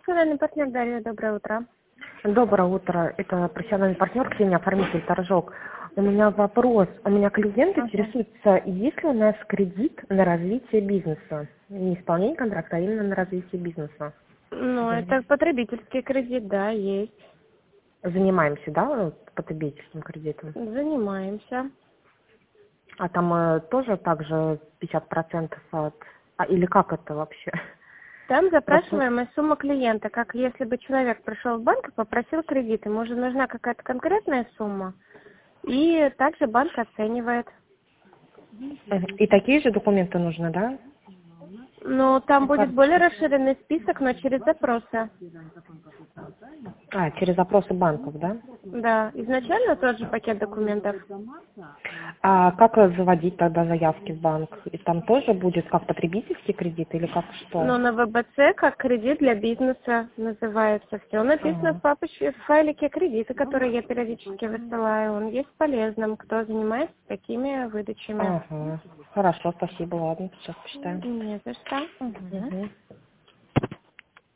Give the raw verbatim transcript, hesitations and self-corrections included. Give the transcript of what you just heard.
профессиональный партнер Дарья, доброе утро. Доброе утро. Это профессиональный партнер Ксения, оформитель торжок. У меня вопрос. У меня клиент Ага. интересуется, есть ли у нас кредит на развитие бизнеса? Не исполнение контракта, а именно на развитие бизнеса. Ну, Да. это потребительский кредит, да, есть. Занимаемся, да, вот, потребительским кредитом? Занимаемся. А там э, тоже также пятьдесят процентов от... А, или как это вообще? Там Просто... запрашиваемая сумма клиента, как если бы человек пришел в банк и попросил кредит, ему же нужна какая-то конкретная сумма, и также банк оценивает. И такие же документы нужны, да? Ну, там будет более Карточка. расширенный список, но через запросы. А, через запросы банков, да? Да, изначально тот же пакет документов. А как заводить тогда заявки в банк? И там тоже будет как потребительский кредит или как что? Но на ВБЦ как кредит для бизнеса называется. Все написано в Ага. папочке, в файлике кредита, который я периодически высылаю. Он есть полезным, кто занимается такими выдачами. Ага. Хорошо, спасибо, ладно, сейчас почитаем. Не за что. Мгм. Угу.